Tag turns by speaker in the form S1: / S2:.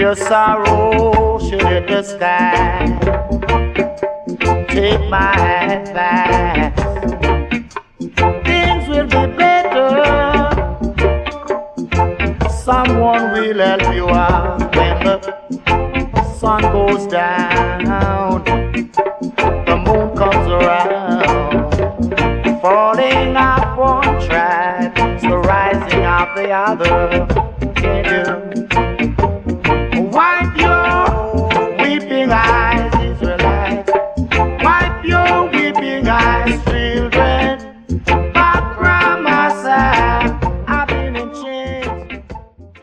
S1: your sorrow should hit the sky, take my advice. Things will be better. Someone will help you out when the sun goes down, the moon comes around. Falling off one track, so rising off the other.